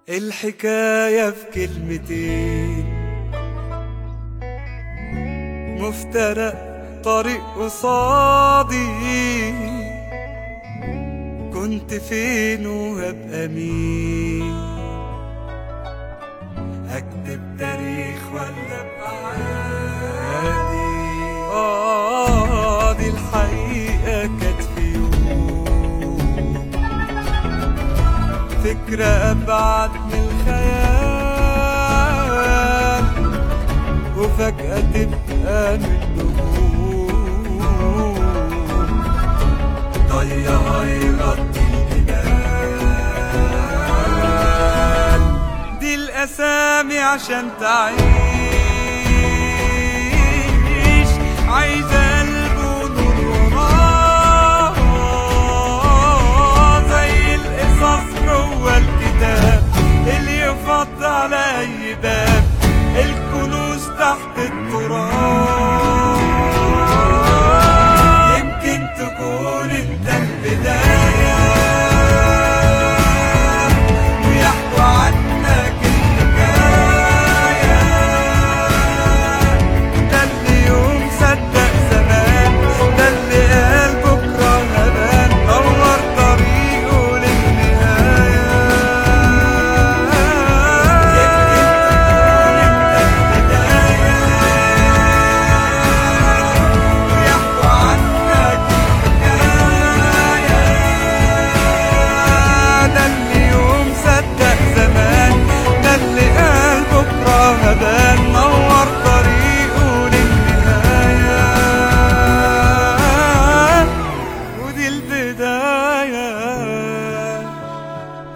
الحكاية في كلمتين، مفترق طريق قصادي، كنت فين وهبقى مين؟ هكتب تاريخ ولا ابقى عادي؟ دي الحقيقة كانت في يوم فكرة أبعد من الخيال، وفجأة تبقى من النجوم ضيها يغطي الجبال. دي الأسامي عشان تعيش